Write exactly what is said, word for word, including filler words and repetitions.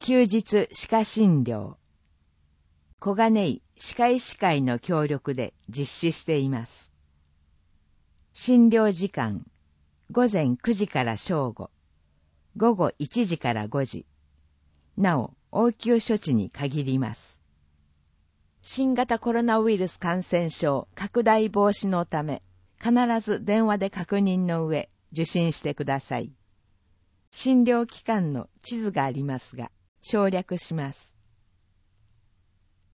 休日歯科診療。小金井歯科医師会の協力で実施しています。診療時間、午前くじから正午、午後いちじからごじ。なお、応急処置に限ります。新型コロナウイルス感染症拡大防止のため、必ず電話で確認の上、受診してください。診療期間の地図がありますが、省略します。